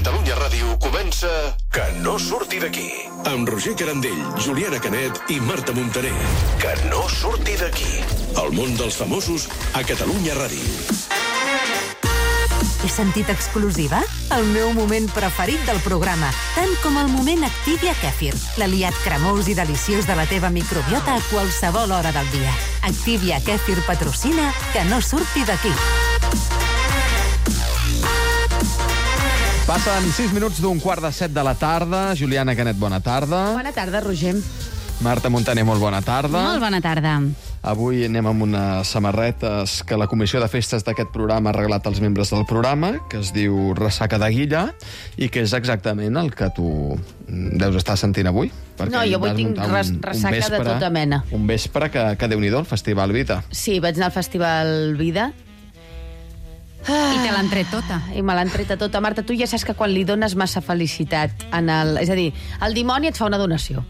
Catalunya Ràdio comença Que no surti d'aquí. Amb Roger Carandell, Juliana Canet i Marta Montaner. Que no surti d'aquí. El món dels famosos a Catalunya Ràdio. He sentit exclusiva? El meu moment preferit del programa, tant com el moment Activia Kèfir, l'aliat cremós i deliciós de la teva microbiota a qualsevol hora del dia. Activia Kèfir patrocina Que no surti d'aquí. Passen 6 minuts d'un 6:45 de la tarda. Juliana Canet, bona tarda. Bona tarda, Roger. Marta Montaner, molt bona tarda. Molt bona tarda. Avui anem amb unes samarretes que la Comissió de Festes d'aquest programa ha regalat als membres del programa, que es diu Ressaca de Guilla, i que és exactament el que tu deus estar sentint avui. No, jo avui tinc ressaca de tota mena. Un vespre que Déu-n'hi-do, el Festival Vida. Sí, vaig anar al Festival Vida. I te l'han tret tota. I me l'han tret tota. Marta, tu ja saps que quan li dones massa felicitat és a dir, el dimoni et fa una donació.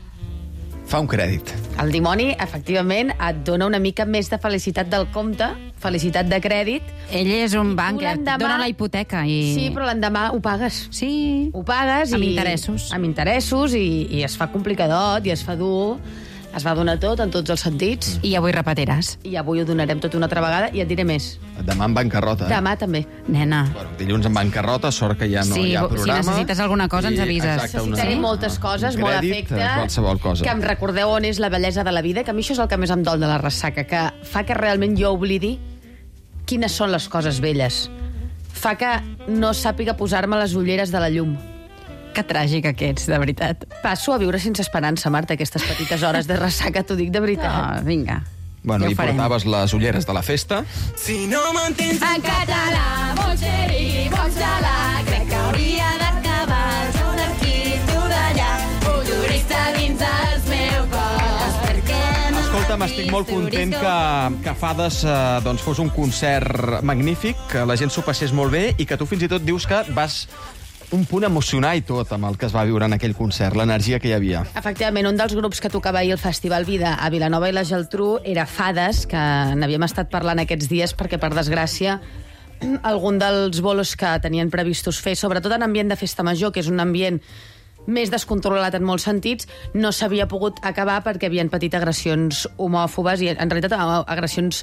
Fa un crèdit. El dimoni, efectivament, et dona una mica més de felicitat del compte, felicitat de crèdit. Ell és un banc que et dona la hipoteca. Sí, però l'endemà ho pagues. Sí. Ho pagues amb interessos. Amb interessos i es fa complicadot i es fa dur. Es va donar tot, en tots els sentits. I avui repetiràs. I avui ho donarem tot una altra vegada i et diré més. Demà en bancarrota, Demà també. Nena. Bueno, dilluns en bancarrota, sort que ja no hi ha programa. Si necessites alguna cosa, ens avises. Necessitaré moltes coses, molt afecte. Qualsevol cosa. Que em recordeu on és la bellesa de la vida, que a mi això és el que més em dol de la ressaca, que fa que realment jo oblidi quines són les coses belles. Fa que no sàpiga posar-me les ulleres de la llum. Que tràgic que ets, de veritat. Passo a viure sense esperança, Marta, aquestes petites hores de ressaca, t'ho dic de veritat. Ah, vinga. Bueno, ja i portaves les ulleres de la festa. Si no m'entens en català, molt xeri, molt gelà, crec que hauria d'acabar tu d'aquí, tu d'allà, un jurista dins els meus cos, perquè no... Escolta'm, estic molt content que Fades doncs, fos un concert magnífic, que la gent s'ho passés molt bé i que tu fins i tot dius que vas un punt emocionar i tot amb el que es va viure en aquell concert, l'energia que hi havia. Efectivament, un dels grups que tocava ahir al Festival Vida a Vilanova i la Geltrú era Fades, que n'havíem estat parlant aquests dies perquè, per desgràcia, algun dels bolos que tenien previstos fer, sobretot en ambient de festa major, que és un ambient més descontrolat en molts sentits, no s'havia pogut acabar perquè havien patit agressions homòfobes i, en realitat, agressions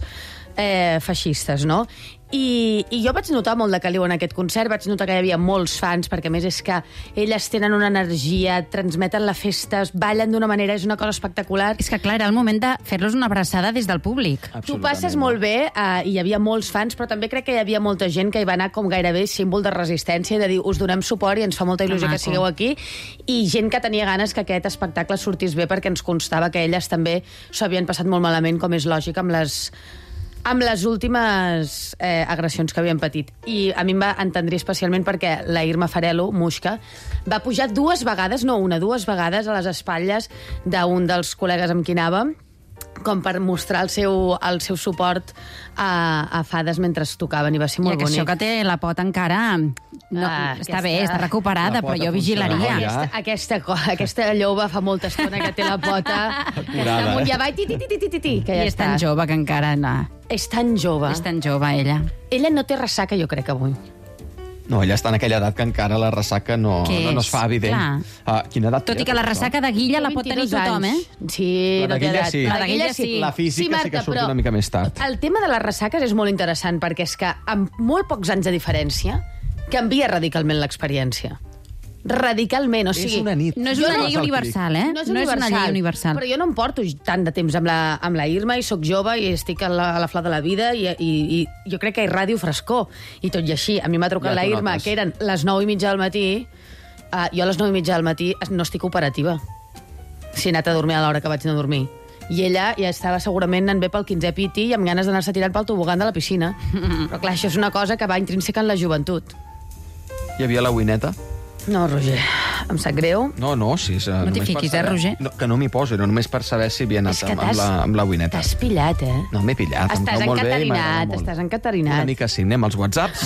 feixistes, no? I jo vaig notar molt de caliu en aquest concert, vaig notar que hi havia molts fans, perquè a més és que elles tenen una energia, transmeten la festa, ballen d'una manera, és una cosa espectacular. És que, clar, era el moment de fer-los una abraçada des del públic. Tu passes molt bé, i hi havia molts fans, però també crec que hi havia molta gent que hi va anar com gairebé símbol de resistència i de dir, us donem suport i ens fa molta il·lusió que sigueu aquí, i gent que tenia ganes que aquest espectacle sortís bé perquè ens constava que elles també s'ho havien passat molt malament, com és lògic, amb les últimes agressions que havien patit. I a mi em va entendrir especialment perquè la Irma Farelo, Muixca, va pujar dues vegades a les espatlles d'un dels col·legues amb qui anava, com per mostrar el seu suport a Fades mentre tocaven, i va ser molt bonic. I això que té la pota encara... No, està bé, està recuperada, però jo vigilaria. Aquesta lloba fa molta estona que té la pota amunt i avall, ti, que ja I és tan jove que encara... És tan jove. És tan jove, ella. Ella no té ressaca, jo crec, avui. No, ella està en aquella edat que encara la ressaca no es fa evident. Quina edat Tot i que la ressaca de Guilla la pot tenir tothom, eh? Sí, la de Guilla sí. La de Guilla sí. La física sí que surt una mica més tard. El tema de les ressaques és molt interessant, perquè és que amb molt pocs anys de diferència canvia radicalment l'experiència. Radicalment, o sigui... És una nit. No és una llei universal, eh? No és una llei universal. Però jo no em porto tant de temps amb la Irma i sóc jove i estic a la flor de la vida i jo crec que hi ràdio frescor. I tot i així, a mi m'ha trucat la Irma, que eren les 9:30 del matí. Jo a les 9:30 del matí no estic operativa. Si he anat a dormir a l'hora que vaig anar a dormir. I ella ja estava segurament anant bé pel 15è piti i amb ganes d'anar-se tirant pel tobogan de la piscina. Però clar, això és una cosa que va intrínseca en la joventut. Hi havia la Wineta? No, Roger, em sap greu. No, sí. No t'hi fiquis, Roger? No, que no m'hi poso, era només per saber si havia anat amb la Wineta. T'has pillat, eh? No, m'he pillat. Estàs encaterinat. Una mica sí, anem als whatsapps.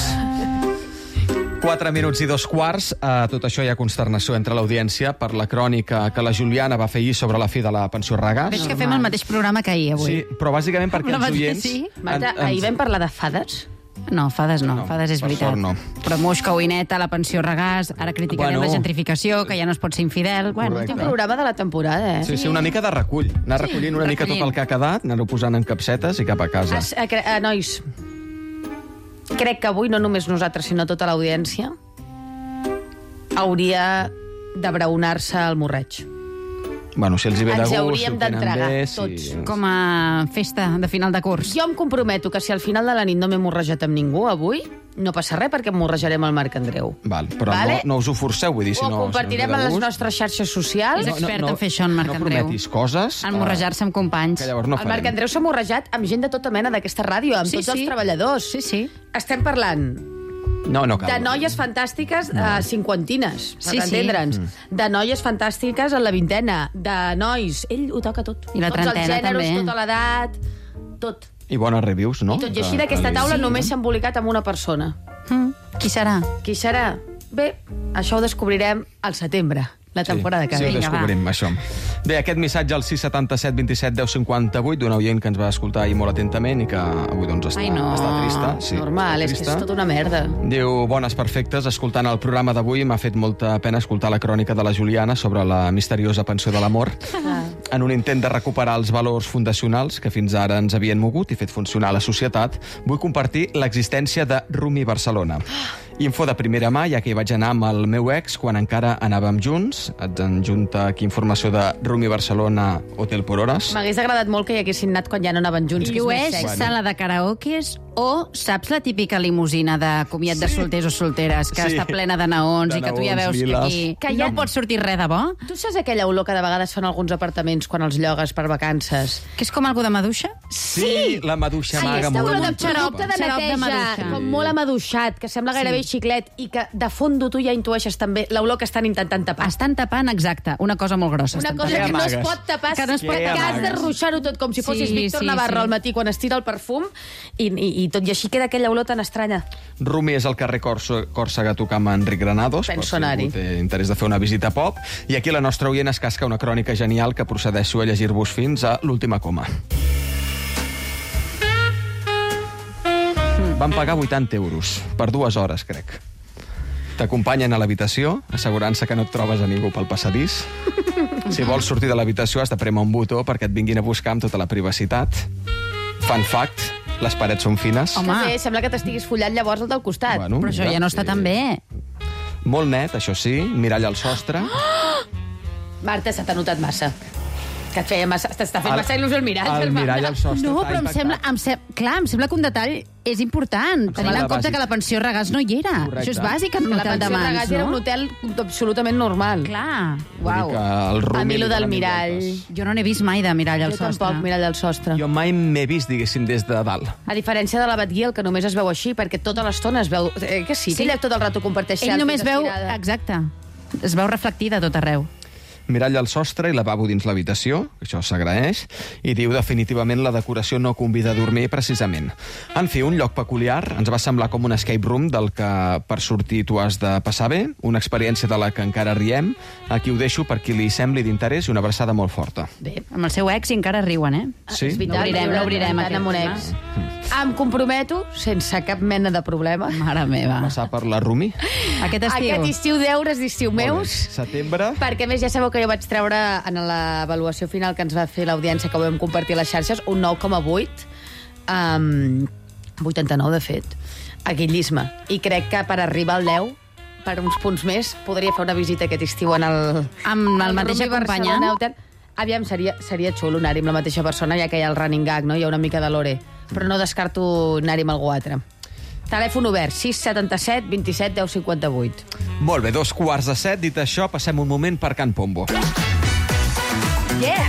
4 minuts i 2 quarts. Tot això hi ha consternació entre l'audiència per la crònica que la Juliana va fer ahir sobre la fi de la pensió Regàs. Veig que fem el mateix programa que ahir, avui. Sí, però bàsicament perquè els oients... Marta, ahir vam parlar de Fades? No, fades no, fades és per veritat. sort no. Però Mosca, Oineta, la pensió Regàs, ara criticarem la gentrificació, que ja no es pot ser infidel. Bueno, Correcte. Últim programa de la temporada, Sí, sí, una mica de recull. Anar recollint una mica tot el que ha quedat, anar-ho posant en capsetes i cap a casa. Nois, crec que avui no només nosaltres, sinó tota l'audiència hauria d'abraonar-se al morreig. Bueno, si els hi ve de Ens gust, hauríem si ho tenen d'entregar, bé, tots. com a festa de final de curs. Jo em comprometo que si al final de la nit no m'he morrejat amb ningú avui, no passa res perquè em morrejarem al Marc Andreu. Val, però Vale? no us ho forceu, vull dir, si Ho no... compartirem si no us ve a de les gust. nostres xarxes socials. És expert en fer això, en Marc no Andreu. prometis coses... En morrejar-se amb companys. que llavors no El Marc farem. Andreu s'ha morrejat amb gent de tota mena d'aquesta ràdio, amb tots els treballadors. Sí, sí. Estem parlant No cal. de noies fantàstiques cinquantines, per Sí, sí. entendre'ns. De noies fantàstiques en la vintena. De nois... Ell ho toca tot. I la Tots els trentena, gèneres, també. tota l'edat, tot. I bones reviews, no? I tot i així d'aquesta taula només s'ha embolicat amb una persona. Qui serà? Qui serà? Bé, això ho descobrirem al setembre, la temporada que Sí, ho ve. descobrim, això. Bé, aquest missatge al 677 27 10 58 d'un oient que ens va escoltar ahir molt atentament i que avui doncs està, Ai, no. està trista. Sí, Normal, està és que trista. és tota una merda. Diu, bones perfectes, escoltant el programa d'avui m'ha fet molta pena escoltar la crònica de la Juliana sobre la misteriosa pensió de l'amor. En un intent de recuperar els valors fundacionals que fins ara ens havien mogut i fet funcionar la societat, vull compartir l'existència de Rumi Barcelona. Info de primera mà, ja que hi vaig anar amb el meu ex quan encara anàvem junts. Et adjunta aquí informació de Rumi Barcelona Hotel por Horas. M'hagués agradat molt que hi haguessin anat quan ja no anaven junts, que és Llueix, més sexy. sala de karaokes o saps la típica limusina de comiat de solters o solteres que Sí. està plena de naons De i que tu ja naons veus que liles. aquí Que ja- no pot sortir res de bo? Tu saps aquella olor que de vegades fan alguns apartaments quan els llogues per vacances? Que és com algo de maduixa? Sí, la maduixa maga. Aquesta molt olor de bonica. producte de Xarop de neteja, maduixa. com molt amaduixat, que sembla gairebé xiclet, i que de fondo tu ja intueixes també l'olor que estan intentant tapar. Estan tapant, exacte, una cosa molt grossa. Una estan cosa tapant. que no es amagues? pot tapar, Que no es pot que tapar. has de ruixar-ho tot com si fossis Sí, Víctor sí, Navarro sí. al matí quan es tira el perfum, i tot i així queda aquella olor tan estranya. Rumi és al carrer Còrsega tocant amb Enric Granados, per si Pensonari. algú té interès de fer una visita pop. I aquí la nostra oient es casca una crònica genial que procedeixo a llegir-vos fins a l'última coma. Van pagar 80 euros per 2 hores, crec. T'acompanyen a l'habitació, assegurant-se que no et trobes a ningú pel passadís. Si vols sortir de l'habitació has de prémer un botó perquè et vinguin a buscar amb tota la privacitat. Fun fact, les parets són fines. Home. Que bé, sembla que t'estiguis follant llavors el del costat. Bueno, Però això mira, ja no està tan bé. Molt net, això sí, mirall al sostre. Marta, se t'ha notat massa. Que et feia massa, t'està fent massa il·lusió el mirall. El mirall al sostre. No, t'ha però em sembla que un detall és important, tenint en compte bàsic. que la pensió Regàs no hi era. Correcte. Això és bàsic en un La hotel de pensió mans, Regàs era un no? hotel absolutament normal. Clar. Uau. El Rumi A mi lo li del dona mil mirall. voltes. Jo no n'he vist mai de mirall al Jo sostre. tampoc, mirall al sostre. Jo mai m'he vist, diguéssim, des de dalt. A diferència de la Batguiel, que només es veu així, perquè tota l'estona es veu... que sí, Sí. ella tot el rato comparteix Ell només veu... estirada. Exacte. Es veu reflectida a tot arreu. Mirall al sostre i lavabo dins l'habitació, això s'agraeix, i diu definitivament la decoració no convida a dormir precisament. En fi, un lloc peculiar, ens va semblar com un escape room del que per sortir tu has de passar bé, una experiència de la que encara riem, aquí ho deixo per qui li sembli d'interès i una abraçada molt forta. Bé, Amb el seu ex i encara riuen, eh? Sí? és veritat, L'obrirem, tant amb un aquest ex. Em comprometo, sense cap mena de problema, Mare meva. Passar per la Rumi. Aquest estiu. aquest estiu deures d'estiu meus, Setembre. perquè a més ja sabeu que jo vaig treure en l'avaluació final que ens va fer l'audiència, que ho vam compartir a les xarxes, un 9,8, 89 de fet, a guillisme. I crec que per arribar al 10, per uns punts més, podria fer una visita aquest estiu en el... Amb el al mateix Rumi acompanyant? Barcelona Hotel. Aviam, seria xulo anar-hi amb la mateixa persona, ja que hi ha el running gag, no? Hi ha una mica de lore. Però no descarto anar-hi amb algú altre. Telèfon obert, 677 27 10 58. Molt bé, 6:45. Dit això, passem un moment per Can Pombo. Yeah!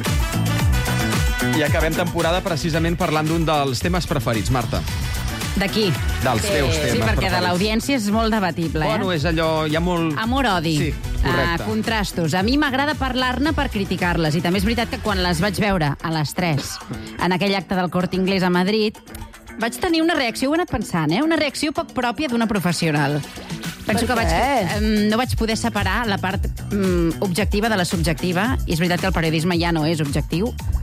I acabem temporada precisament parlant d'un dels temes preferits, Marta. D'aquí. Dels teus temes Sí, perquè de preferits. l'audiència és molt debatible, eh? Bueno, és allò... Hi ha molt... Amor-odi. Sí, correcte. Contrastos. A mi m'agrada parlar-ne per criticar-les. I també és veritat que quan les vaig veure a les 3, en aquell acte del Corte Inglés a Madrid, vaig tenir una reacció, ho he anat pensant, una reacció poc pròpia d'una professional. Penso que no vaig poder separar la part objectiva de la subjectiva, i és veritat que el periodisme ja no és objectiu,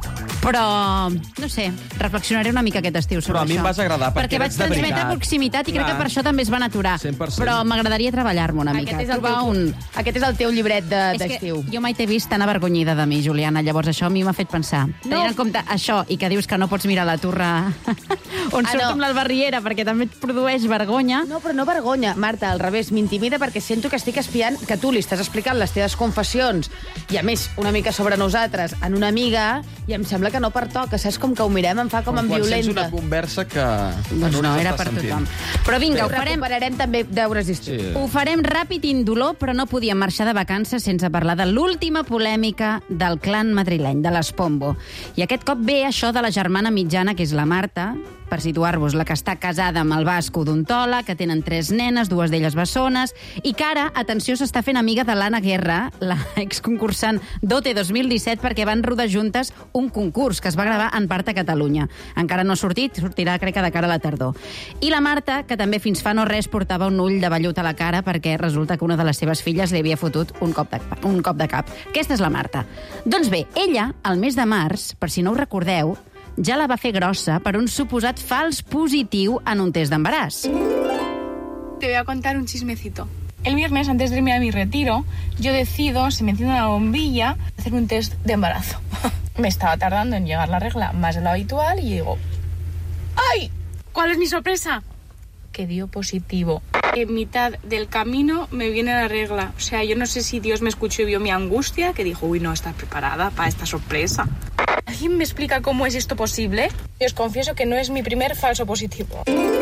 Però, no sé, reflexionaré una mica aquest estiu sobre Però a mi això. em vas agradar, perquè vaig ets de transmetre veritat. proximitat i crec Clar. que per això també es van aturar. 100%. Però m'agradaria treballar-me una mica. Aquest és el teu llibret És que d'estiu. jo mai t'he vist tan avergonyida de mi, Juliana. Llavors això a mi m'ha fet pensar. Tenint en compte això i que dius que no pots mirar la torre on surto amb l'albarriera perquè també et produeix vergonya. No, però no vergonya, Marta, al revés, m'intimida perquè sento que estic espiant que tu li estàs explicant les teves confessions i, a més, una mica sobre nosaltres en una amiga i em sembla que no pertoca, saps? Com que ho mirem, em fa com en Quan sents violenta. una conversa que... Doncs no, s'està era per sentint. tothom. Però vinga, ho farem... Recuperarem també deures d'estiu. Sí. Ho farem ràpid i indolor, però no podíem marxar de vacances sense parlar de l'última polèmica del clan madrileny, de les Pombo. I aquest cop ve això de la germana mitjana, que és la Marta, per situar-vos, la que està casada amb el basc odontòleg, que tenen 3 nenes, 2 d'elles bessones, i que ara, atenció, s'està fent amiga de l'Anna Guerra, la exconcursant d'OT 2017, perquè van rodar juntes un concurs que es va gravar en part a Catalunya. Encara no ha sortit, sortirà crec que de cara a la tardor. I la Marta, que també fins fa no res portava un ull de vellut a la cara perquè resulta que una de les seves filles li havia fotut un cop de cap. Aquesta és la Marta. Doncs bé, ella, al mes de març, per si no ho recordeu, ja la va fer grossa per un suposat fals positiu en un test d'embaràs. Te voy a contar un chismecito. El viernes, antes de irme a mi retiro, yo decido, se me enciende una bombilla, hacer un test de embarazo. Me estaba tardando en llegar la regla más de lo habitual y digo, ¡ay! ¿Cuál es mi sorpresa? Que dio positivo. En mitad del camino me viene la regla. O sea, yo no sé si Dios me escuchó y vio mi angustia, que dijo, uy, no estás preparada para esta sorpresa. ¿Alguien me explica cómo es esto posible? Y os confieso que no es mi primer falso positivo.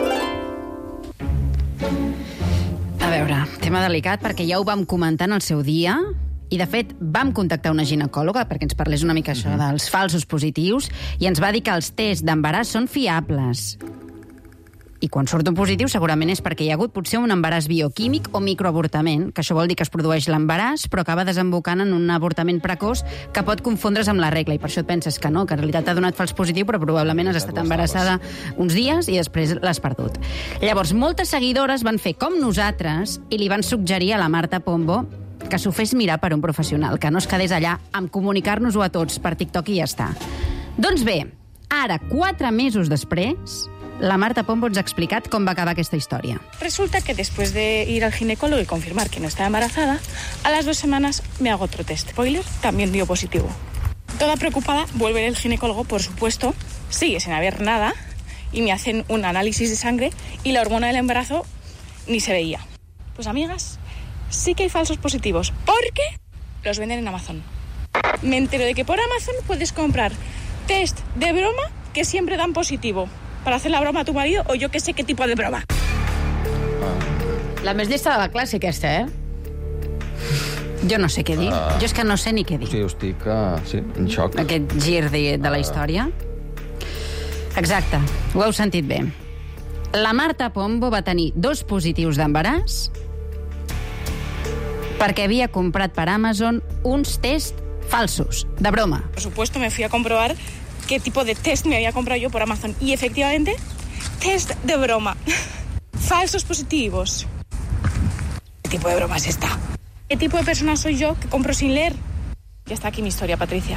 A veure, tema delicat, perquè ja ho vam comentar en el seu dia, i de fet vam contactar una ginecòloga perquè ens parlés una mica això dels falsos positius, i ens va dir que els tests d'embaràs són fiables. I quan surt un positiu segurament és perquè hi ha hagut potser un embaràs bioquímic o microavortament, que això vol dir que es produeix l'embaràs però acaba desembocant en un avortament precoç que pot confondre's amb la regla, i per això et penses que no, que en realitat t'ha donat fals positiu però probablement has estat embarassada uns dies i després l'has perdut. Llavors, moltes seguidores van fer com nosaltres i li van suggerir a la Marta Pombo que s'ho fes mirar per un professional, que no es quedés allà amb comunicar-nos-ho a tots per TikTok i ja està. Doncs bé, ara, 4 mesos després, la Marta Pombo ens ha explicat com va acabar aquesta història. Resulta que después de ir al ginecólogo y confirmar que no estaba embarazada, a las 2 semanas me hago otro test. Spoiler, también dio positivo. Toda preocupada, vuelve el ginecólogo, por supuesto, sigue sin haber nada, y me hacen un análisis de sangre y la hormona del embarazo ni se veía. Pues amigas, sí que hay falsos positivos, porque los venden en Amazon. Me entero de que por Amazon puedes comprar test de broma que siempre dan positivo, para hacer la broma a tu marido o yo que sé qué tipo de broma. La més llesta de la classe, aquesta, eh? Jo no sé què dir. Jo és que no sé ni què dir. Sí, estic en xoc. Aquest gir de la història. Exacte, ho heu sentit bé. La Marta Pombo va tenir 2 positius d'embaràs perquè havia comprat per Amazon uns tests falsos, de broma. Por supuesto, me fui a comprobar qué tipo de test me había comprado yo por Amazon. Y efectivamente, test de broma. Falsos positivos. ¿Qué tipo de broma es esta? ¿Qué tipo de persona soy yo que compro sin leer? Ya está aquí mi historia, Patricia.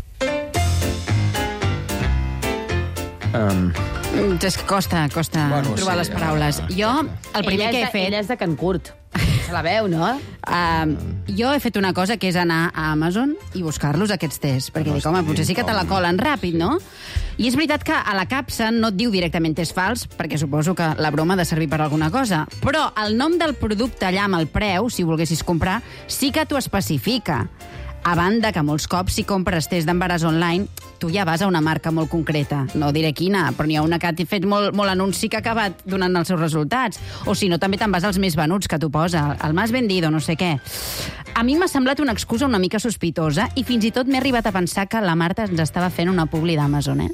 És que costa trobar les paraules. Jo, el primer que he fet... Ella és de Can Curt. Se la veu, no? Jo he fet una cosa, que és anar a Amazon i buscar-los, aquests tests, perquè dic, home, potser sí que te la colen ràpid, no? I és veritat que a la capsa no et diu directament test fals, perquè suposo que la broma ha de servir per alguna cosa, però el nom del producte allà amb el preu, si ho volguessis comprar, sí que t'ho especifica. A banda que molts cops, si compres test d'embaràs online, tu ja vas a una marca molt concreta. No diré quina, però n'hi ha una que ha fet molt anunci que ha acabat donant els seus resultats. O si no, també te'n vas als més venuts que t'ho posa, el más vendido, no sé què. A mi m'ha semblat una excusa una mica sospitosa i fins i tot m'he arribat a pensar que la Marta ens estava fent una publi d'Amazon,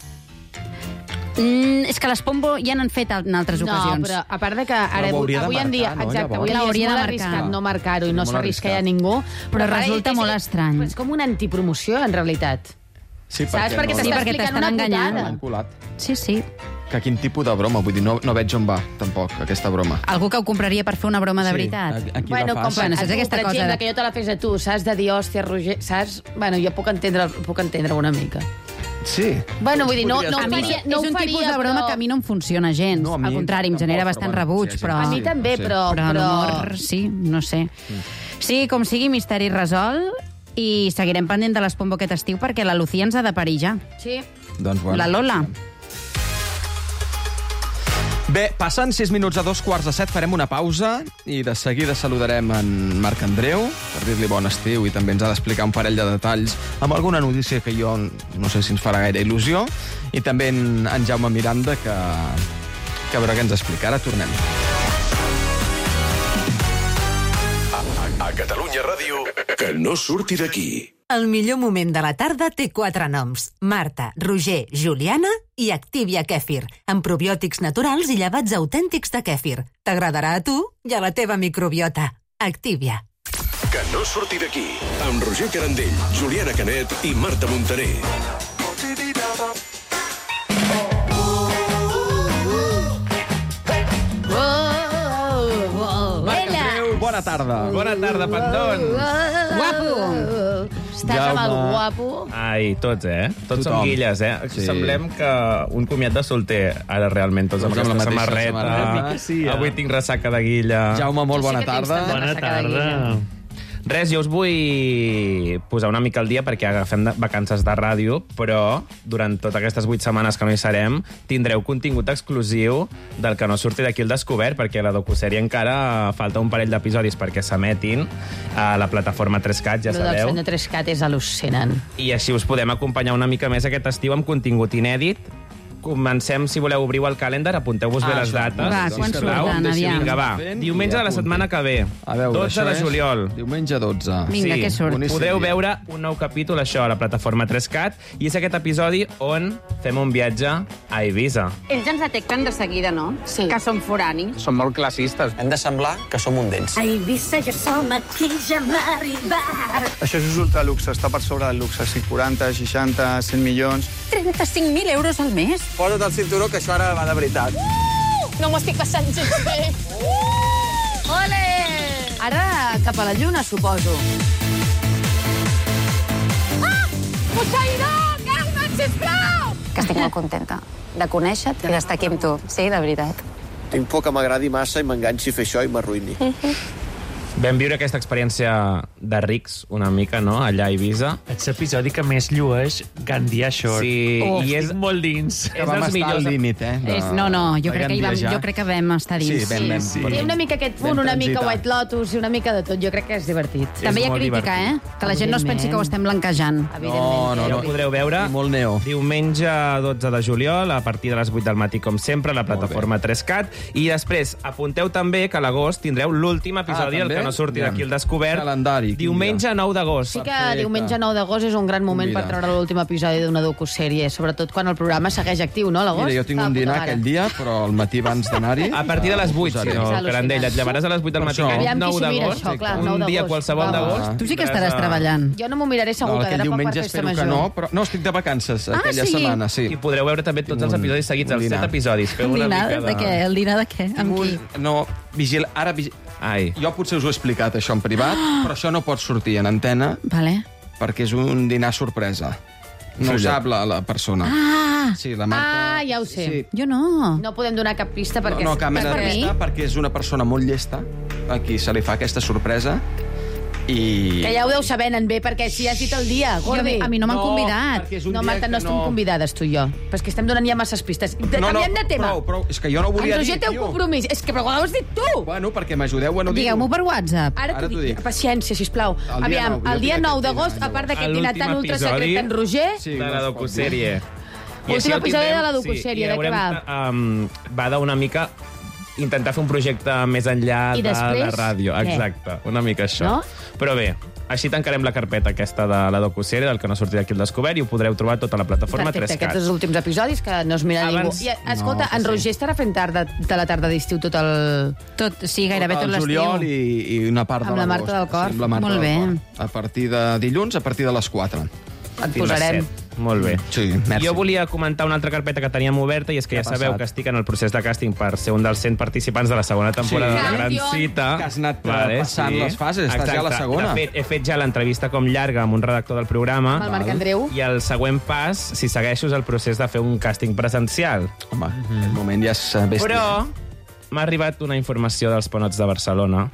és que les Pombo ja n'han fet en altres ocasions. No, però a part de que ara, Però ho hauria de avui en dia, marcar, no, exacte, avui en llavors? dia és molt L'hauria de arriscat marcar. no marcar-ho i no Molt s'arrisca ja arriscat. ningú. Però ara resulta molt estrany. És com una antipromoció, en realitat. Sí, Saps? Perquè Sí, t'està perquè explicant t'estan una enganyant. putada. M'han colat. Sí. Que quin tipus de broma? Vull dir, no veig on va, tampoc, aquesta broma. Algú que ho compraria per fer una broma de veritat. A qui Bueno, la com fas? Bueno, saps tu, aquesta per cosa exemple, de- que jo te la fes a tu, saps? De dir, hòstia, Roger, saps? Bueno, jo puc entendre una mica. Sí. Bueno, vull dir, no A mi faria, és un tipus de broma que a mi no em funciona gens. No, a mi Al contrari, em tampoc, genera però bastant bueno, rebuig, sí, però... A mi també, sí. però... Però l'humor, sí, no sé. Sí, com sigui, misteri resolt, i seguirem pendent de l'Espombo aquest estiu perquè la Lucía ens ha de parir ja. Sí. Doncs bueno. La Lola. Bé, passen 6 minuts a 2:45, farem una pausa i de seguida saludarem en Marc Andreu per dir-li bon estiu i també ens ha d'explicar un parell de detalls amb alguna notícia que jo no sé si ens farà gaire il·lusió, i també en Jaume Miranda que a veure què ens explica. Ara tornem. A Catalunya Ràdio, que no surti d'aquí. El millor moment de la tarda té 4 noms. Marta, Roger, Juliana i Activia Kèfir, amb probiòtics naturals i llevats autèntics de kèfir. T'agradarà a tu i a la teva microbiota. Activia. Que no surti d'aquí. Amb Roger Carandell, Juliana Canet i Marta Montaner. Marc Andreu, bona tarda. Bona tarda, pendons. Guapo! Estàs amb el Jaume. guapo. Ai, tots, Tothom. Tots som guilles, Sí. Semblem que un comiat de solter, ara realment, tots amb Tots amb la aquesta mateixa samarreta. samarreta. Avui tinc ressaca de guilla. Jaume, molt Jo sí bona que tinc tarda. tanta ressaca de guilla. Res, jo us vull posar una mica al dia perquè agafem vacances de ràdio, però durant totes aquestes 8 setmanes que no hi serem, tindreu contingut exclusiu del que no surti d'aquí al descobert, perquè la docusèrie encara falta un parell d'episodis perquè s'emetin a la plataforma 3CAT, ja Lo del sabeu. senyor 3CAT és al·lucinant. I així us podem acompanyar una mica més aquest estiu amb contingut inèdit. Comencem, si voleu, obriu el calendar, apunteu-vos bé les això. dates. Va, Doncs quan que surten, tothom deixi aviam. Vinga, va. fent Diumenge i de la apunti. setmana que ve. A veure, 12 això de és juliol. Diumenge 12. Vinga, què surt? boníssim Podeu dia. veure un nou capítol, això, a la plataforma 3CAT, i és aquest episodi on fem un viatge a Eivissa. Ells ens detecten de seguida, no? Sí. Que som foranis. Són molt classistes. Hem de semblar que som un d'ells. A Eivissa ja som aquí, ja hem arribat. Això és ultraluxe, està per sobre del luxe. Sí, 40, 60, 100 milions. 35.000 euros al mes? Posa't el cinturó, que això ara va de veritat. No m'ho estic passant gens bé. Ole! Ara cap a la lluna, suposo. Poseidó, calma't, sisplau! Que estic molt contenta de conèixer-te i d'estar aquí amb tu. Sí, de veritat. Tinc por que m'agradi massa i m'enganxi a fer això i m'arruïni. Vam viure aquesta experiència de rics, una mica, no?, allà a Eivissa. És l'episodi que més llueix Gandia Shore. Sí, i és Estic molt dins. Que vam estar al límit, de... No, jo de crec gandiajar. jo crec que vam estar dins. Sí, vam. Té una mica aquest punt, Vam una mica transitar. White Lotus i una mica de tot. Jo crec que és divertit. També hi ha molt crítica, divertit. Que la gent no es pensi que ho estem blanquejant. No, Ja ho podreu veure I molt neo. diumenge 12 de juliol, a partir de les 8 del matí, com sempre, a la plataforma 3CAT. I després, apunteu també que a l'agost tindreu l'últim episodi, el també? que no surti Aviam. d'aquí al descobert. Calendari, quin Diumenge dia? 9 d'agost. Sí que Perfecte. diumenge 9 d'agost és un gran moment Mira. per treure l'últim episodi d'una docusèrie, sobretot quan el programa segueix actiu, no, a l'agost? Mira, jo tinc Està un de dinar puta mare. aquell dia, però al matí abans d'anar-hi... A partir de les 8, posaré. senyor És al·lucinant. Carandell. Et llevaràs a les 8 del Per matí, això. aquest Aviam qui 9 s'ho mira, d'agost. això, clar, un 9 dia d'agost. qualsevol Va. d'agost. Tu sí que tindràs estaràs a- treballant. Jo no m'ho miraré, segur, No, que aquell quedarà poc per diumenge festa espero que major. no, però... No, estic de vacances aquella sí? setmana, sí. I podreu veure també tots els episodis seguits, un els 7 dinar. episodis. Feu Un una dinar mica de què? El dinar de què? Amb qui? No, ara... Ai. Jo potser us ho he explicat, això, en privat, però això no pot sortir en antena Vale. perquè és un dinar sorpresa. No ho sap la persona. Ah! Sí, la Marta... Ah, ja ho sé. Sí. Jo no. No podem donar cap pista perquè... No, cap mena És de per mi? pista, perquè és una persona molt llesta a qui se li fa aquesta sorpresa i... Que ja ho deu saber, nen bé, perquè si has dit el dia, Gordi. A mi no m'han convidat. perquè és un No, dia Marta, que no estem convidades, tu i jo. Però és que estem donant ja masses pistes. Canviem de tema. Prou, és que jo no ho volia En dir, Roger té un tio. compromís. És que però ho has dit tu. Bueno, perquè m'ajudeu a no dir-ho. Digueu-m'ho per WhatsApp. Ara Ara t'ho t'ho dic. dic. Paciència, sisplau. El dia Aviam, 9, jo el dia tinc 9 aquest d'agost, dinar, a part d'aquest A dinar l'últim tan ultrasecret episodi- d'en Roger... Sí, De no la es pot docusèrie. Últim així el episodi tindrem, de la docusèrie, i de què haurem, va d'una mica intentar fer un projecte més enllà I de després, la ràdio. què? Exacte, una mica això. No? Però bé, així tancarem la carpeta aquesta de la docusèrie, del que no sortirà aquí al descobert, i ho podreu trobar tota la plataforma Perfecte, 3CAT. aquests són els últims episodis que no es mira Abans- ningú. I, escolta, No, que en sí. Roger estarà fent tard de la tarda d'estiu tot el... Sí, gairebé tot el juliol l'estiu. i una part de Amb la l'agost. Marta del Cor. Sí, amb la Marta Molt del bé. Cor. A partir de dilluns, a partir de les 4. Et Fins les posarem. 7. Molt bé. Sí, merci. Jo volia comentar una altra carpeta que teníem oberta, i és que ja sabeu que estic en el procés de càsting per ser un dels 100 participants de la segona temporada de La Gran Cita. Que has anat passant les fases, estàs ja a la segona. De fet, he fet ja l'entrevista com llarga amb un redactor del programa. Amb el Marc Andreu. I el següent pas, si segueixo, és el procés de fer un càsting presencial. Home, en el moment ja és bèstia. Però m'ha arribat una informació dels Penots de Barcelona.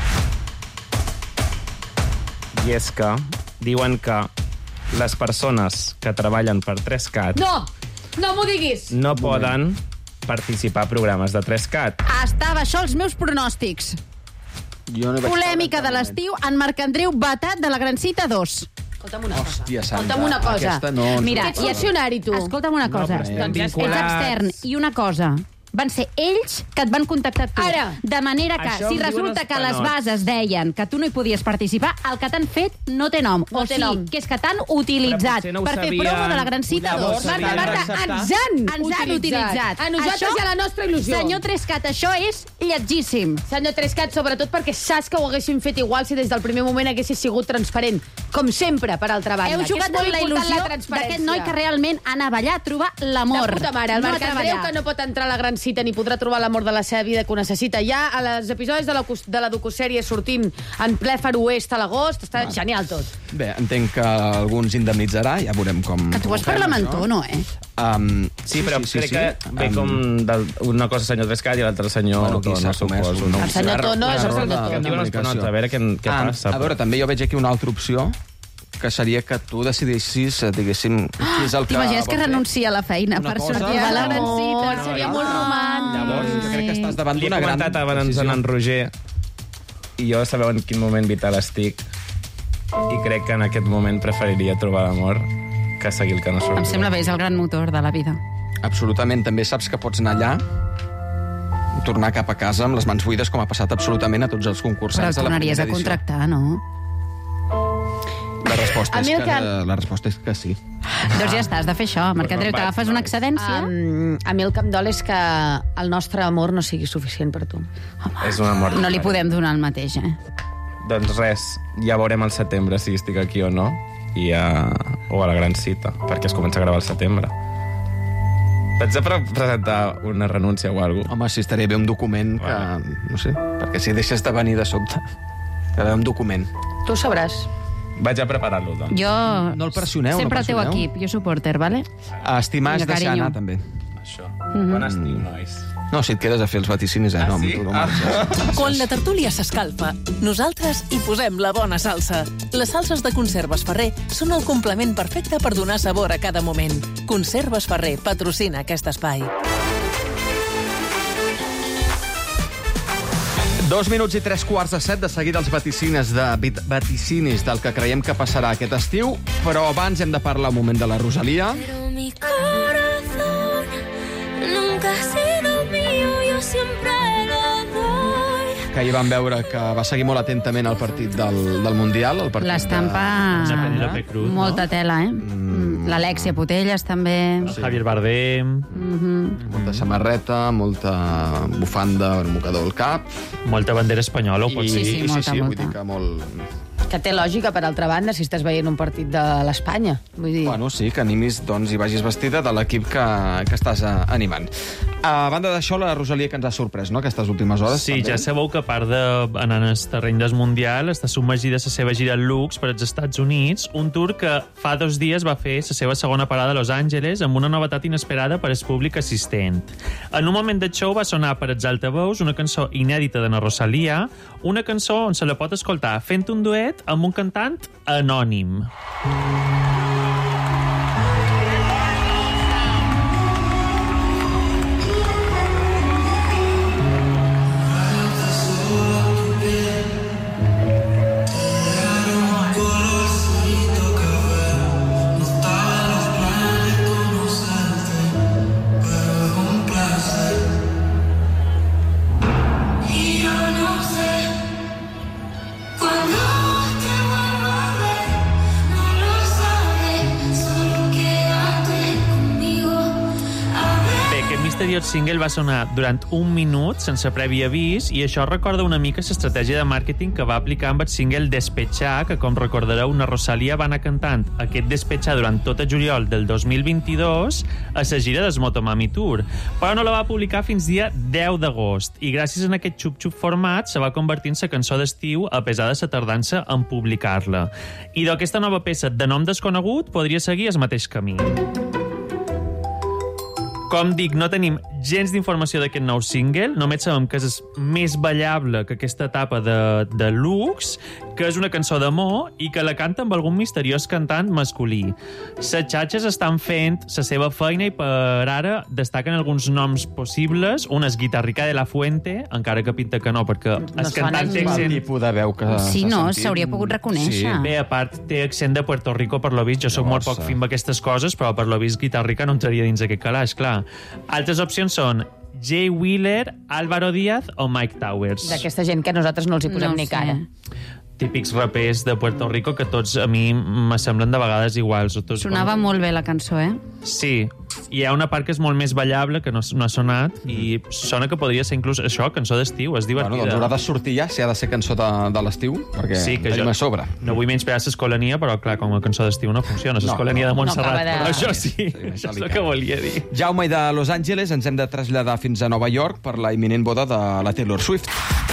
I és que diuen que les persones que treballen per 3CAT No m'ho diguis! no poden participar a programes de 3CAT. Estava això als meus pronòstics. Polèmica de l'estiu, en Marc Andreu vetat de La Gran Cita 2. Escolta'm una cosa. Hòstia santa. Escolta'm una cosa. Aquesta no... Mira, Ets funcionari, tu. Escolta'm una cosa. però estem Ets vinculats. extern. I una cosa. Van ser ells que et van contactar tu. Ara. De manera que, Això si em diuen resulta els que les Penots. bases deien que tu no hi podies participar, el que t'han fet no té nom. No o té sigui, nom. que és que t'han utilitzat potser no ho per fer sabien. promo de La Gran Cita 2. Marta, ens han utilitzat. A nosaltres i a la nostra il·lusió. Senyor 3CAT, això és lletgíssim. Senyor 3CAT, sobretot perquè saps que ho haguéssim fet igual si des del primer moment haguessis sigut transparent. Com sempre, per altra banda. Heu jugat amb la il·lusió d'aquest noi que realment anava allà a trobar l'amor. De puta mare, el No Marc a Andreu, treballar. que no pot entrar a La Gran Cita ni podrà trobar l'amor de la seva vida que ho necessita. Ja a les episodis de la docusèrie sortint en ple Far Oest a l'agost, està genial tot. Bé, entenc que algú ens indemnitzarà, ja veurem com... Que tu has per la mentó, no, eh? Sí, però crec que ve com una cosa senyor 3CAT i l'altra senyor Tono, suposo. El senyor Tono és el senyor Què em diuen els Penots? A veure què passa. A veure, també jo veig aquí una altra opció, que seria que tu decidissis, diguéssim, qui és el que... T'imagines que vol fer. renuncia a la feina per cosa? sortir a La Gran Cita? No, seria molt romàntic. Llavors, jo crec que estàs davant Li he d'una gran comentat abans decisió. en Roger i jo sabeu en quin moment vital estic i crec que en aquest moment preferiria trobar l'amor que seguir el que no surt. Em sembla bé, és el gran motor de la vida. Absolutament. També saps que pots anar allà, tornar cap a casa amb les mans buides, com ha passat absolutament a tots els Però el concursants de la tornaries primera a edició. contractar, no? La resposta, A mi el la resposta és que sí. Doncs ja està, has de fer això. Marc Andreu, t'agafes una excedència? A mi el que em dol és que el nostre amor no sigui suficient per tu. És un amor. No li podem donar el mateix, eh? Doncs res, ja veurem al setembre si estic aquí o no, o a La Gran Cita, perquè es comença a gravar al setembre. Vaig a presentar una renúncia o alguna cosa. Home, si estaria bé un document que... No sé, perquè si deixes de venir de sobte, que hi ha un document. Tu ho sabràs. Vaig a preparar-lo, doncs. Jo... No el pressioneu, Sempre no el teu pressioneu. equip, jo supporter, vale? Estimar és Vinga, deixar carinyo. anar, també. Això. Bon estiu, nois. No, si et quedes a fer els vaticinis, no, sí? amb tu no marxes. Quan la tertúlia s'escalfa, nosaltres hi posem la bona salsa. Les salses de Conserves Ferrer són el complement perfecte per donar sabor a cada moment. Conserves Ferrer patrocina aquest espai. 2 minuts i 3/4 de seguida els vaticinis del que creiem que passarà aquest estiu, però abans hem de parlar un moment de la Rosalia. Pero mi corazón nunca ha sido mío, yo siempre lo doy. Que ahir vam veure que va seguir molt atentament el partit del Mundial. El partit L'estampa... Una Penélope Cruz, Molta tela, eh? L'Alexia Putelles, també. El Javier Bardem. Molta samarreta, molta bufanda, un mocador al cap. Molta bandera espanyola, ho pots dir. Sí, molta, vull molta. dir que molt... Que té lògica, per altra banda, si estàs veient un partit de l'Espanya. Vull dir... Bueno, sí, que animis, doncs, i vagis vestida de l'equip que estàs animant. A banda d'això, la Rosalia que ens ha sorprès, no?, aquestes últimes hores. Sí, també. ja sabeu que a part d'anar en el terreny del Mundial està submergida la seva gira Lux per als Estats Units, un tour que fa 2 dies va fer la seva segona parada a Los Angeles amb una novetat inesperada per al públic assistent. En un moment del show va sonar per als altaveus una cançó inèdita de la Rosalia, una cançó on se la pot escoltar fent un duet amb un cantant anònim. Y yo no sé cuándo te vuelvo a ver, no lo sabes. anterior single va sonar durant 1 minut, sense previ avís, i això recorda una mica l'estratègia de màrqueting que va aplicar amb el single Despechar, que, com recordareu, una Rosalía va anar cantant aquest Despechar durant tot el juliol del 2022 a la gira del Motomami Tour. Però no la va publicar fins dia 10 d'agost, i gràcies a aquest xup-xup format se va convertir en la cançó d'estiu a pesar de la tardança en publicar-la. I d'aquesta nova peça de nom desconegut podria seguir el mateix camí. Com dic, no tenim gens d'informació d'aquest nou single, només sabem que és més ballable que aquesta etapa de Lux, que és una cançó d'amor i que la canta amb algun misteriós cantant masculí. Les xatxes estan fent la seva feina i per ara destaquen alguns noms possibles. Un és Guitarrica de la Fuente, encara que pinta que no, perquè el cantant té accent... El tipus de veu que sí, no, s'hauria pogut reconèixer. Sí. Bé, a part, té accent de Puerto Rico, per lo vist. Jo soc molt poc fin amb aquestes coses, però per lo vist Guitarrica no entraria dins aquest calaix, clar. Altres opcions són Jay Wheeler, Álvaro Díaz o Mike Towers. D'aquesta gent que nosaltres no els hi posem ni cara. Típics rapers de Puerto Rico que tots a mi m'assemblen de vegades iguals. Sonava molt bé la cançó, eh? Sí, hi ha una part que és molt més ballable, que no ha sonat, i sona que podria ser inclús això, cançó d'estiu, és divertida. Bueno, doncs haurà de sortir ja, si ha de ser cançó de l'estiu, perquè sí, que tenim a sobre. No vull menysprear l'Escolania, però clar, com a cançó d'estiu no funciona. L'Escolania de Montserrat, però això sí, això és el que volia dir. Jaume, i de Los Angeles ens hem de traslladar fins a Nova York per la imminent boda de la Taylor Swift.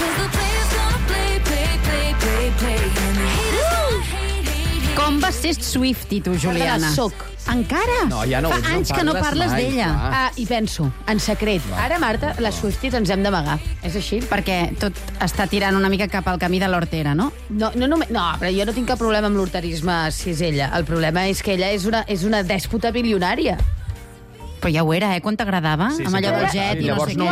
Com vas ser Swiftie, tu, Juliana? Soc. Encara? No, ja no, Fa anys que no parles d'ella. I penso, en secret. Ara, Marta, les Swifties ens hem d'amagar. És així? Perquè tot està tirant una mica cap al camí de l'hortera, no? No, però jo no tinc cap problema amb l'horterisme si és ella. El problema és que ella és una dèspota bilionària. Però ja ho era, quan t'agradava? Sí, amb allò del jet i no sé què.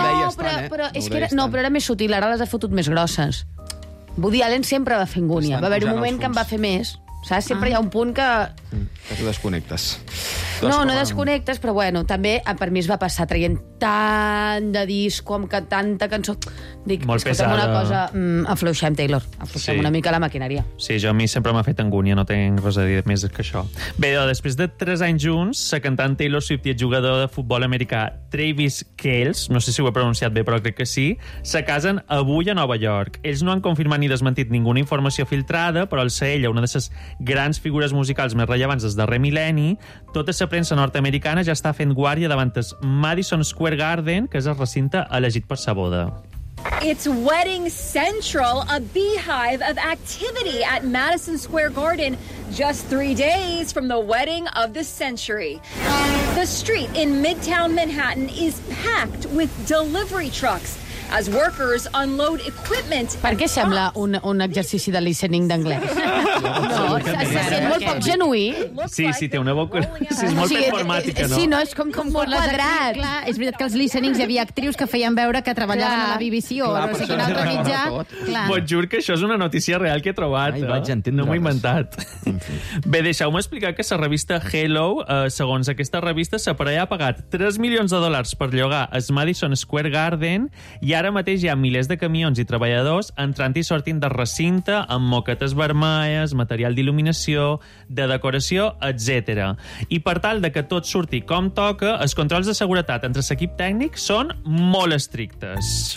Però ara m'he sutil, ara les ha fotut més grosses. Woody Allen sempre va fer angúnia. Va haver un moment que em va fer més. Saps? Sempre hi ha un punt que... Que tu desconnectes. No desconnectes, però bueno, també per mi es va passar traient tant de disco, amb tanta cançó... Dic, molt escolta'm pesada. una cosa, afluixem, Taylor. Afluixem una mica la maquinària. Sí, a mi sempre m'ha fet angúnia, no tinc res a dir més que això. Bé, després de 3 anys junts, la cantant Taylor Swift i el jugador de futbol americà Travis Kelce, no sé si ho he pronunciat bé, però crec que sí, se casen avui a Nova York. Ells no han confirmat ni desmentit ninguna informació filtrada, però al ser ella una de les grans figures musicals més rellevants del darrer mil·lenni, tota la premsa nord-americana ja està fent guàrdia davant el Madison Square Garden, que és el recinte elegit per sa boda. It's Wedding Central, a beehive of activity at Madison Square Garden, just 3 days from the wedding of the century. The street in Midtown Manhattan is packed with delivery trucks as workers unload equipment. Per què sembla un exercici de listening d'anglès? No, se sent molt poc genuí. Sí, té una boca... Sí, és molt performàtica, no? Sí, no, és com molt quadrat. Clar, és veritat que als listenings hi havia actrius que feien veure que treballaven a la BBC o no sé quin altre mitjà. Vos jur que això és una notícia real que he trobat. No m'ho he inventat. Bé, deixeu-me explicar que la revista Hello, segons aquesta revista, la parella ha pagat $3 milions per llogar el Madison Square Garden i ara mateix hi ha milers de camions i treballadors entrant i sortint del recinte amb moquetes vermelles, material d'il·luminació, de decoració, etc. I per tal de que tot surti com toca, els controls de seguretat entre l'equip tècnic són molt estrictes.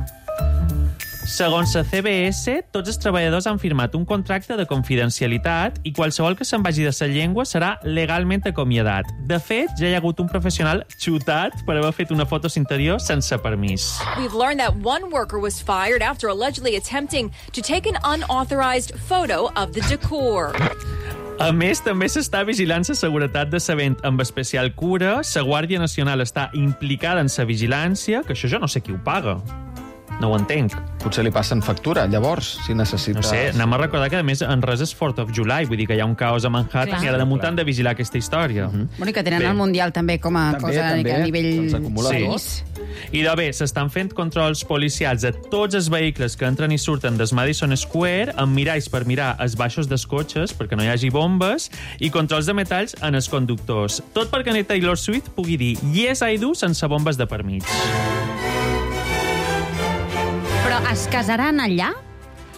Segons la CBS, tots els treballadors han firmat un contracte de confidencialitat i qualsevol que se'n vagi de la llengua serà legalment acomiadat. De fet, ja hi ha hagut un professional xutat per haver fet una foto interior sense permís. We've learned that one worker was fired after allegedly attempting to take an unauthorized photo of the decor. A més, també s'està vigilant la seguretat de l'event amb especial cura. La Guàrdia Nacional està implicada en la vigilància, que això jo no sé qui ho paga. No ho entenc. Potser li passen factura, llavors, si necessites... No sé, anem a recordar que, a més, en res és 4th of July, vull dir que hi ha un caos a Manhattan i ara de munt han de vigilar aquesta història. Bueno, i que tenen el Mundial també com a cosa a nivell... Sí. I bé, s'estan fent controls policials a tots els vehicles que entren i surten des Madison Square, amb miralls per mirar els baixos dels cotxes, perquè no hi hagi bombes, i controls de metalls en els conductors. Tot perquè Taylor Swift pugui dir yes, I do, sense bombes de per mig. Però es casaran allà?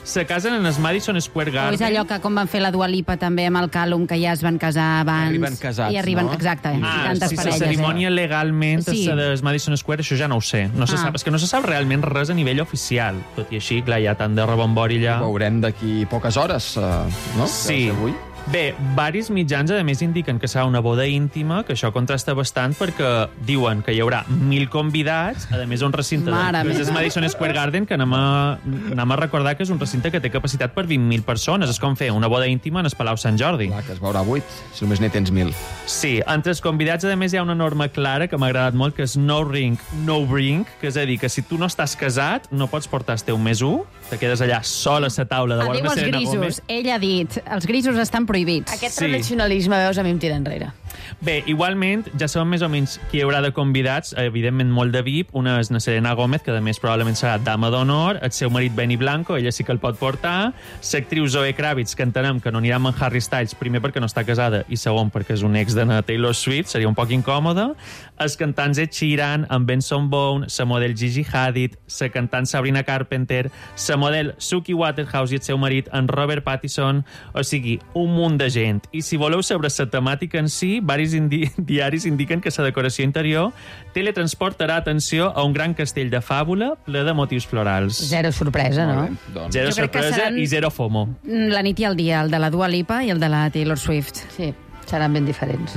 se casen en el Madison Square O Garden. és allò que com van fer la Dua Lipa també amb el Callum, que ja es van casar abans. Arriben casats, I arriben, no? exacte, i tantes si parelles. la cerimònia legalment Sí. del Madison Square, això ja no ho sé. No se sap, és que no se sap realment res a nivell oficial. Tot i així, clar, hi ha tant de rebombori allà. Ho veurem d'aquí poques hores, no? Sí. Avui. Bé, varis mitjans, a més, indiquen que serà una boda íntima, que això contrasta bastant perquè diuen que hi haurà 1.000 convidats, a més un recinte Mare que és meva. Madison Square Garden, que anem a recordar que és un recinte que té capacitat per 20.000 persones. És com fer una boda íntima en el Palau Sant Jordi. Clar, que es veurà 8, si només n'hi tens 1.000. Sí, entre els convidats, a més, hi ha una norma clara que m'ha agradat molt, que és no ring, no bring, que és a dir, que si tu no estàs casat, no pots portar el teu més 1, te quedes allà sol a la taula de Adéu bona als Selena grisos. Gomez. Ell ha dit, els grisos estan prohibits. Aquest tradicionalisme, veus, a mi em tira enrere. Bé, igualment, ja sabem més o menys qui hi haurà de convidats, evidentment molt de VIP. Una és na Selena Gomez, que a més probablement serà dama d'honor, el seu marit Benny Blanco, ella sí que el pot portar, l'actriu Zoe Kravitz, que entenem que no anirà amb en Harry Styles, primer perquè no està casada i segon perquè és un ex de na Taylor Swift, seria un poc incòmode, els cantants Ed Sheeran, en Benson Boone, la model Gigi Hadid, la cantant Sabrina Carpenter, la model Suki Waterhouse i el seu marit, en Robert Pattinson, o sigui, un munt de gent. I si voleu saber la temàtica en si, varis diaris indiquen que la decoració interior teletransportarà, atenció, a un gran castell de fàbula ple de motius florals. Zero sorpresa, no? Doncs. Zero Jo crec que sorpresa seran- i zero FOMO. La nit i el dia, el de la Dua Lipa i el de la Taylor Swift. Sí, seran ben diferents.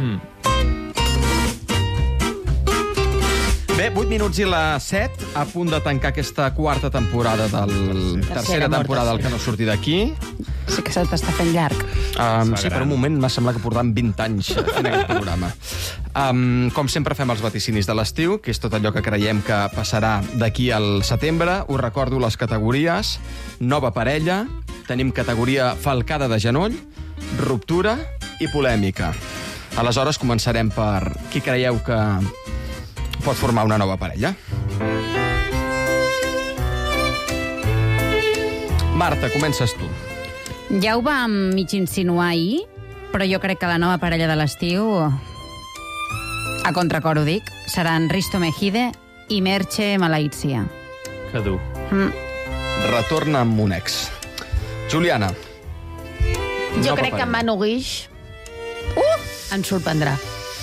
Bé, 8 minuts i la 7, a punt de tancar aquesta quarta temporada tercera temporada del Que no surti d'aquí. Sí que se t'està fent llarg. Sí, per un moment m'ha semblat que portàvem 20 anys fent aquest programa. Com sempre fem els vaticinis de l'estiu, que és tot allò que creiem que passarà d'aquí al setembre. Us recordo les categories. Nova parella, tenim categoria falcada de genoll, ruptura i polèmica. Aleshores començarem per qui creieu que pot formar una nova parella. Marta, comences tu. Ja ho vam mig insinuar ahir, però jo crec que la nova parella de l'estiu, a contracor ho dic, seran Risto Mejide i Merche Malaizia. Que dur. Retorna amb un ex. Juliana. Jo Nova crec que parella. Manu Guix ens sorprendrà.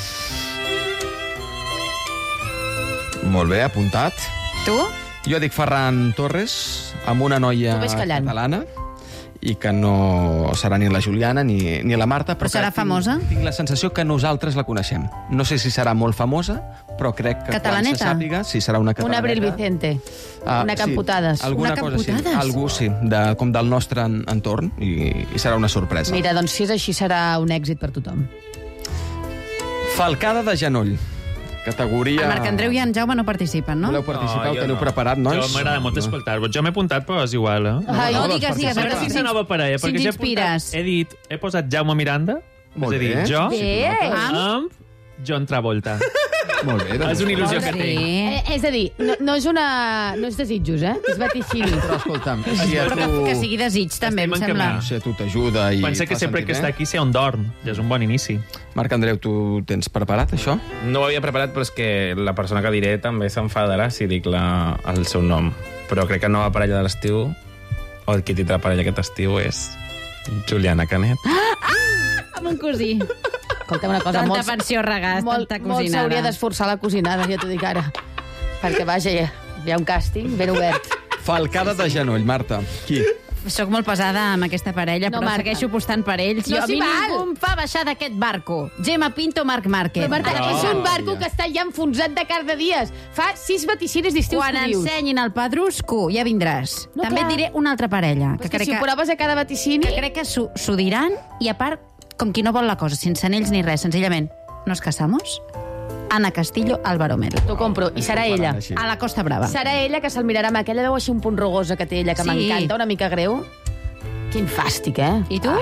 Molt bé, apuntat. Tu? Jo dic Ferran Torres, amb una noia Tu ves callant. catalana, i que no serà ni la Juliana ni la Marta. Però serà que famosa? Tinc la sensació que nosaltres la coneixem. No sé si serà molt famosa, però crec que Catalaneta? quan se sàpiga, sí, serà una Un catalaneta. Abril Vicente. Una Camputades. Sí, alguna Una cosa sí. Camputades? Algú, sí, com del nostre entorn, i serà una sorpresa. Mira, doncs si és així serà un èxit per tothom. Falcada de genoll. Categoria... El Marc Andreu i en Jaume no participen, no? Voleu participar? Ho teniu preparat, nois? Jo m'agrada molt escoltar-vos. Jo m'he apuntat, però és igual, eh? Ai, no, digues, digues. A veure si és una nova parella, Si perquè ens ja he apuntat, inspires. he posat Jaume Miranda, Molt és a dir, bé. jo, Bé. amb John Travolta. Molt bé. És una il·lusió que Sí. tinc. És a dir, no és desitjos, És vaticini. Però escolta'm, si a Però tu... que sigui desig, també, em Estem en sembla. camí. Si a tu t'ajuda i... Pensa et que fa sempre sentir que bé. està aquí sé on dorm. Ja és un bon inici. Marc Andreu, tu tens preparat, això? No ho havia preparat, però és que la persona que diré també s'enfadarà si dic el seu nom. Però crec que nova parella de l'estiu, o qui tindrà parella aquest estiu, és Juliana Canet. Amb un cosí. Escolta, una cosa, Tanta pensió regàs, tanta molt cosinada. s'hauria d'esforçar la cosinada, ja t'ho dic ara. Perquè, vaja, hi ha un càsting ben obert. Falcada de genoll, Marta. Qui? Soc molt pesada amb aquesta parella, No, però Marta. segueixo apostant per ells. No Jo, a s'hi mi val. ningú em fa baixar d'aquest barco. Gemma Pinto, Marc Márquez. Però, Marta, Aquí és som. un barco que està ja enfonsat de cada dies. Fa 6 vaticinis d'estius Quan que dius. ensenyin el Pedrusco, ja vindràs. No, També clar. et diré una altra parella. Que si ho proves a cada vaticini... que crec que s'ho diran, i a part, com qui no vol la cosa, sense anells ni res, senzillament, ¿nos casamos? Ana Castillo, Álvaro Mel. T'ho compro. I serà ella. A la Costa Brava. Serà ella que se'l mirarà amb aquella veu així un punt rugosa que té ella, que Sí. m'encanta, una mica greu. Quin fàstic, I tu?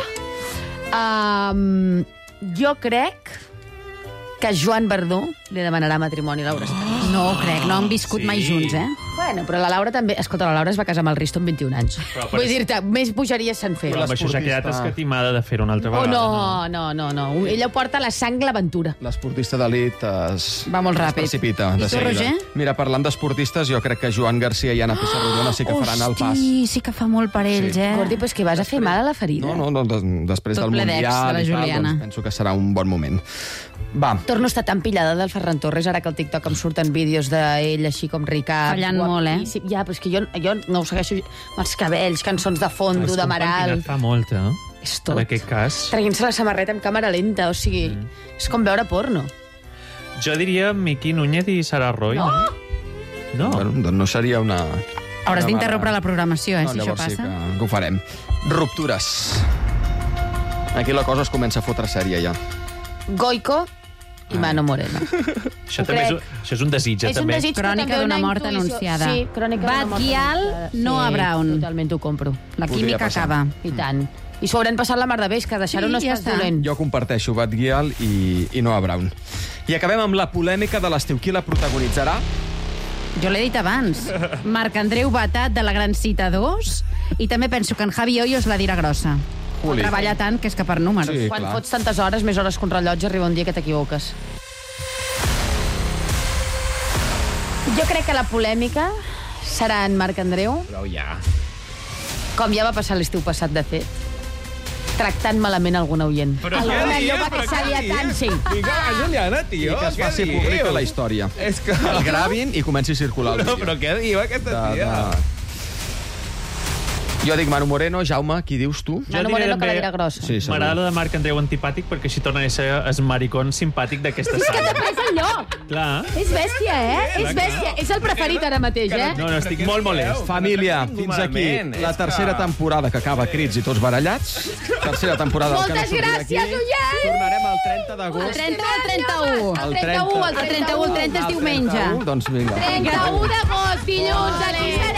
Jo crec que Joan Verdú li demanarà matrimoni a Laura Escanes. No ho crec, no han viscut mai junts, Bueno, però la Laura també... Escolta, la Laura es va casar amb el Risto amb 21 anys. Vull dir-te, més bogeries s'han fet. Però amb això s'ha quedat escatimada de fer-ho una altra vegada. No. Ella ho porta a la sang l'aventura. L'esportista d'elit va molt ràpid. Es precipita. I tu, Roger? Mira, parlant d'esportistes, jo crec que Joan Garcia i Anna Pissarrodona sí que faran el pas. Hosti, sí que fa molt per ells, Gordi, però és que vas a fer mal a la ferida. No, després del Mundial i tal, doncs penso que serà un bon moment. Va. Torno a estar tan pillada del Ferran Torres, ara que al TikTok em surten vídeos d'ell així com Ricard. Fallant molt, Ja, però és que jo no ho segueixo amb els cabells, cançons de fondo, de Maral. Fa molt, És tot. En aquest cas. Traient-se la samarreta amb càmera lenta, o sigui, és com veure porno. Jo diria Miqui Núñez i Sara Roy. No? Bueno, doncs no seria una... Hauràs d'interrompre la programació, si això passa. Sí que ho farem. Ruptures. Aquí la cosa es comença a fotre sèria, ja. Goico i Mano Moreno. Això és un desig, és també. Un desig, crònica d'una mort anunciada. Sí, crònica d'una mort anunciada. Noah Brown. Totalment ho compro. La química acaba. I tant. I s'ho hauran passat la mar de beix, que deixar-ho no és pas dolent. Jo comparteixo Batguial i Noah Brown. I acabem amb la polèmica de l'estiu. Qui la protagonitzarà? Jo l'he dit abans. Marc Andreu Batat, de la Gran Cita 2, i també penso que en Javi Hoyos la dirà grossa. Treballa tant que és que per números. Sí, quan fots tantes hores, més hores que un rellotge, arriba un dia que t'equivoques. Jo crec que la polèmica serà en Marc Andreu. Però ja. Com ja va passar l'estiu passat, de fet. Tractant malament algun oient. Alguna llopa que s'alia tant, sí. Vinga, Juliana, tio. I que es faci pública la història. És que... El gravin i comenci a circular el vídeo. Però què diu aquesta tia? Jo dic Manu Moreno. Jaume, qui dius tu? Manu Moreno, que la dirà grossa. Sí, m'agrada la de Marc Andreu antipàtic perquè així torna a ser el maricón simpàtic d'aquesta És que sala. t'ha pres el lloc. Clar. És bèstia, És bèstia. És el preferit ara mateix, No, estic molt molest. Família, fins aquí la tercera temporada que acaba crits i tots barallats. Tercera temporada del que no Moltes sortirà d'aquí. gràcies, oients! Tornarem el 30 d'agost. El 30 o el 31? El 31, El 31, el 30 és diumenge. Doncs vinga. 31 d'agost, dilluns, aquí serà.